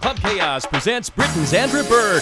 Pub Chaos presents Britain's Andrew Burke.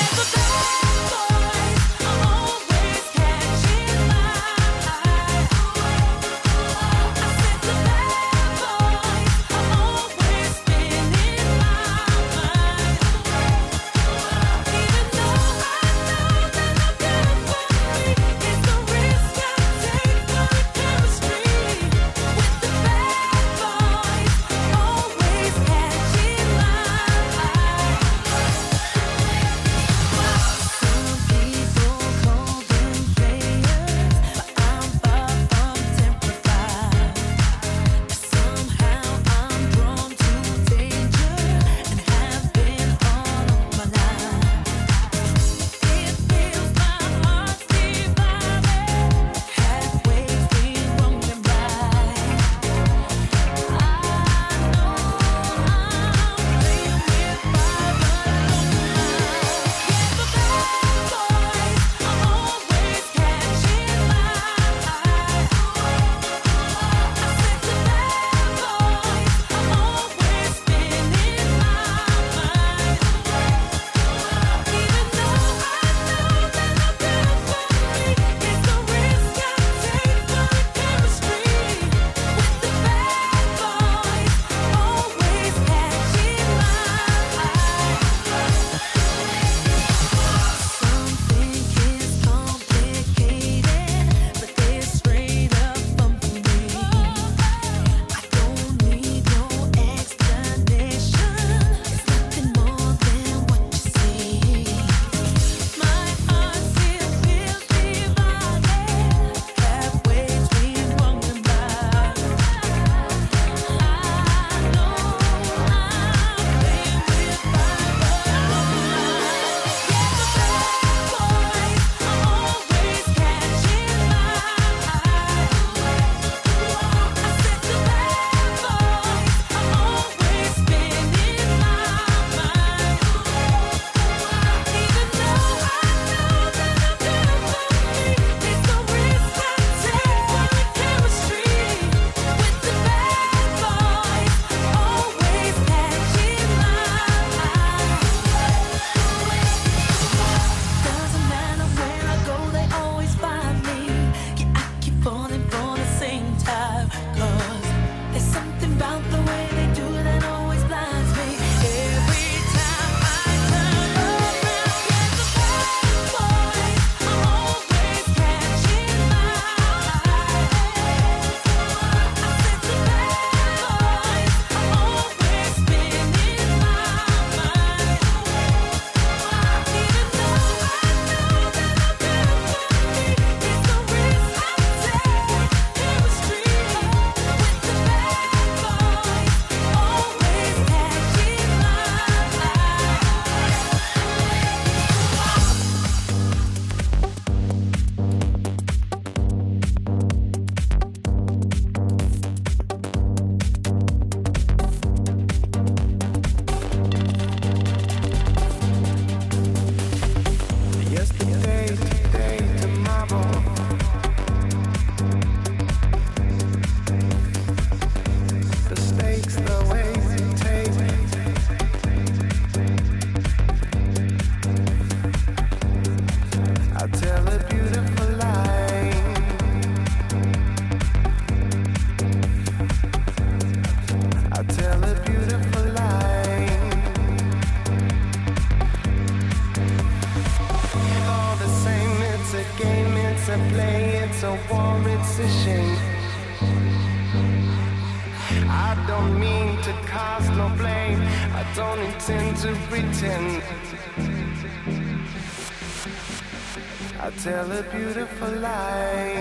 I tell a beautiful lie.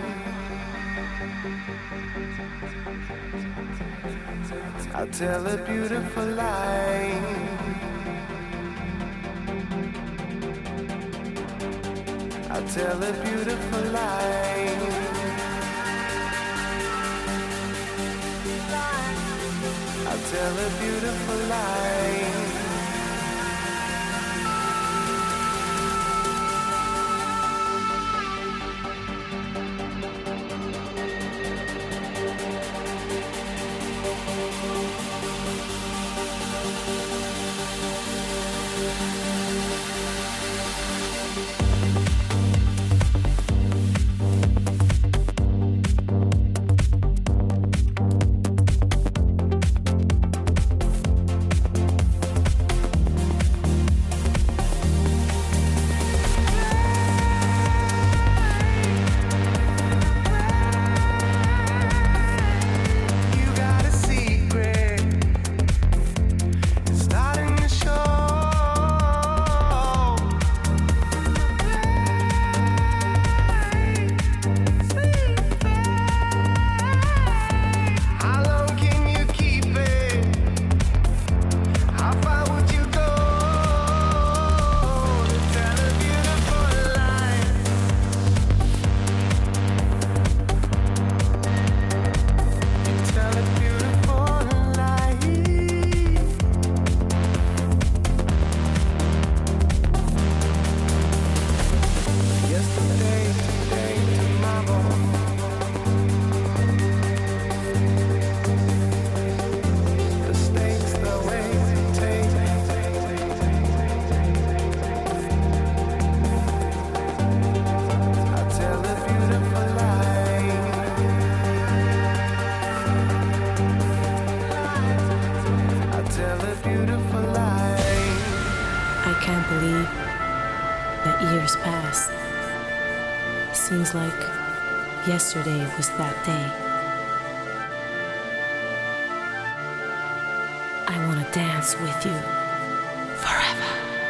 I tell a beautiful lie. I tell a beautiful lie. I tell a beautiful lie. far would you go to tell a beautiful lie? Tell a beautiful lie. Yesterday, today, tomorrow. The stakes, the ways it takes. I tell a beautiful lie. I tell a beautiful lie. I can't believe that years passed. Seems like yesterday was that day. I want to dance with you forever.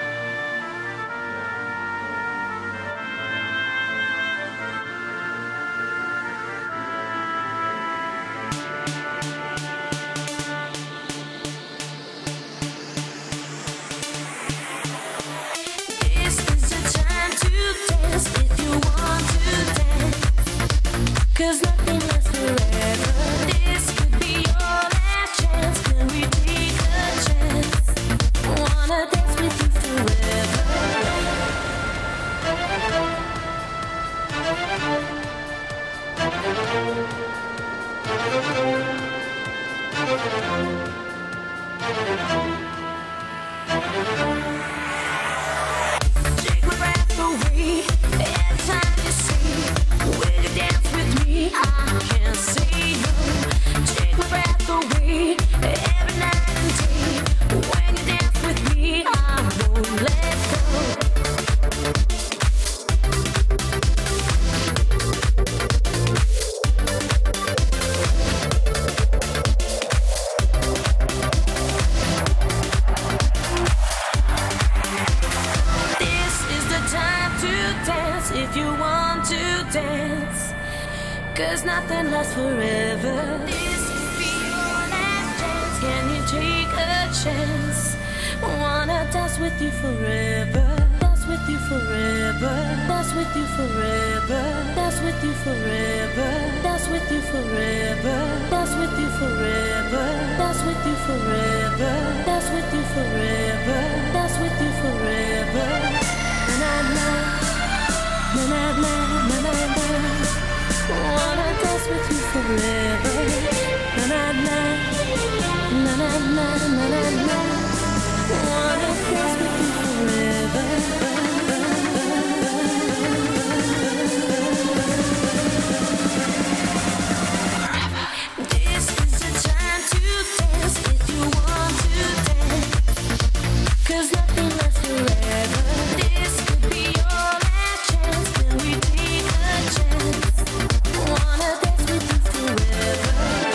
This is the time to dance if you want to dance. 'Cause nothing lasts forever. This could be your last chance. Can we take a chance? Wanna dance with you forever. Take my breath away. Every time you say, will you dance with me? I can't say no. Take my breath away. Every night and day. When you dance with me, I won't let go. This is the time to dance if you want to dance. 'Cause nothing lasts forever. This could be your last chance. Can you take a chance? Wanna dance with you forever. Dance with you forever. Dance with you forever. Dance with you forever. Dance with you forever. Dance with you forever. Dance with you forever. Dance with you forever. Dance with you forever. Na na na na na na na na. Wanna dance with you forever. Na na na na na na na na na. Wanna dance with you forever. This is the time to dance if you want to dance. 'Cause nothing lasts forever. This could be your last chance. Can we take a chance? Wanna dance with you forever.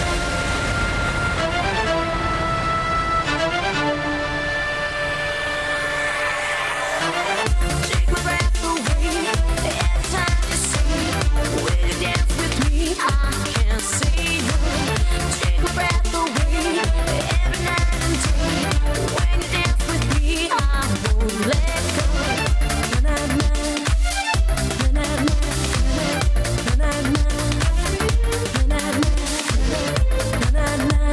Take my breath away. Every time you say, will you dance with me? I can't say no. Take my breath away. Every night and day. When you dance with me, I won't let go. Na na na na na na na na na na na.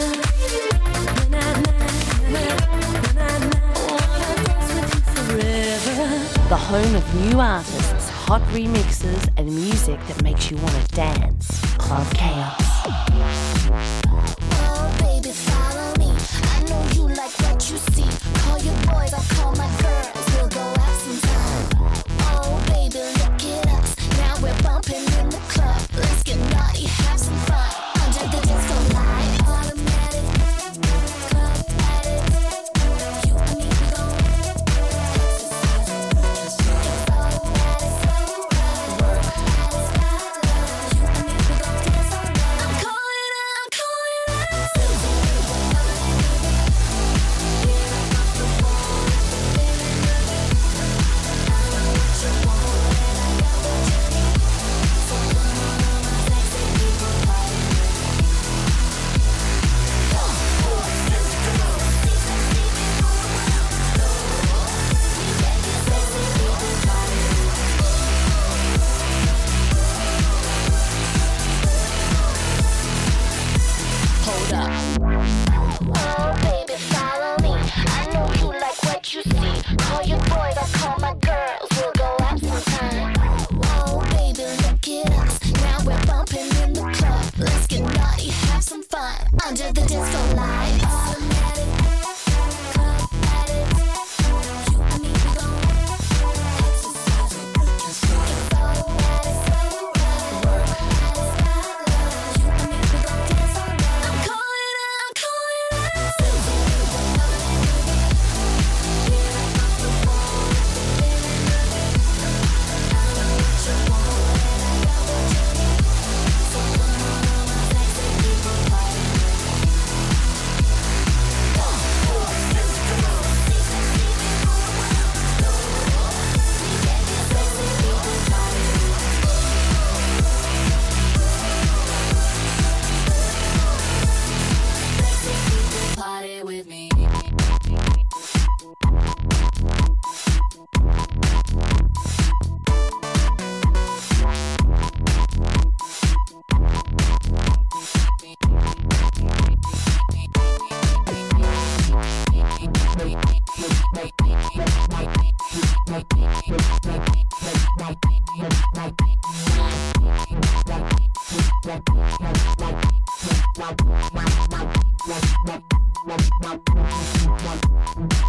Wanna dance with you forever. The home of new artists, hot remixes, and music that makes you want to dance. Club Chaos. Oh, baby, follow me. I know you like what you see. Call your boys, I'll call my girls. We'll go out sometime. Oh, baby, look at us. Now we're bumping in the club. Let's get naughty, have some fun. Under the disco light. Automatic. Club addict. You and me, we gon' exercise. It's automatic. Work at its best. You and me, we gon' dance all night. I'm calling out. Susie.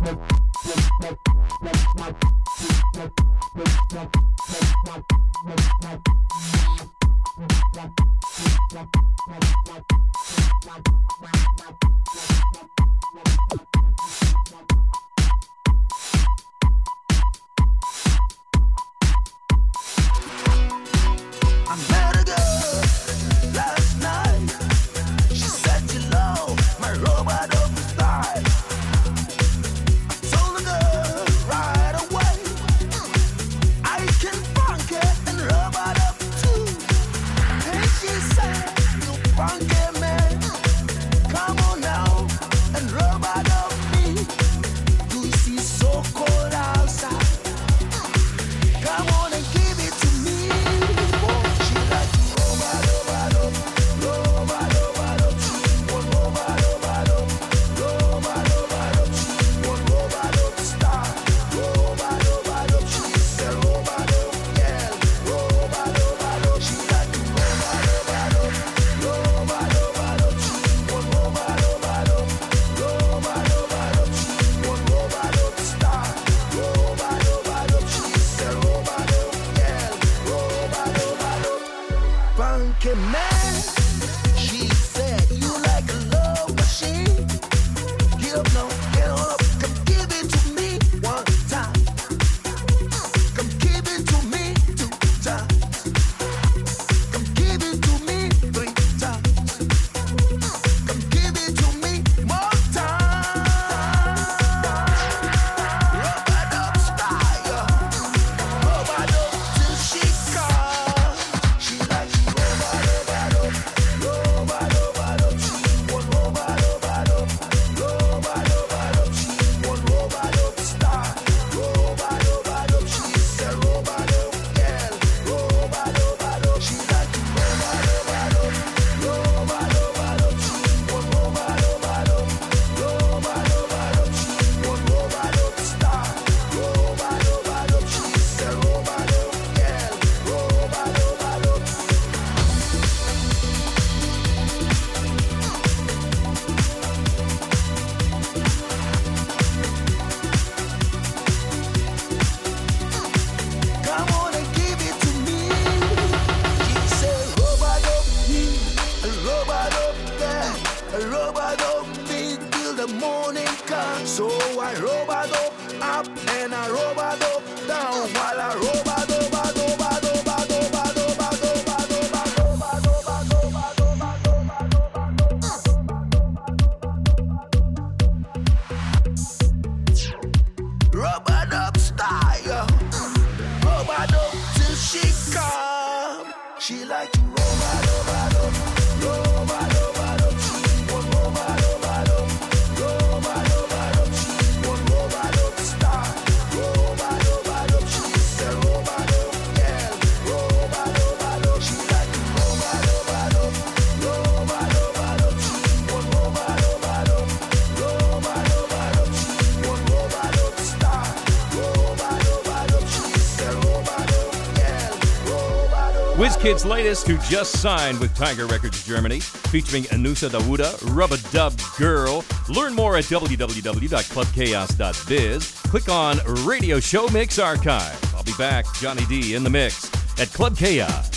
WizKid's latest, who just signed with Tiger Records Germany, featuring Anusa Dawuda, Rub-a-Dub Girl. Learn more at www.clubchaos.biz. Click on Radio Show Mix Archive. I'll be back, Johnny D, in the mix at Club Chaos.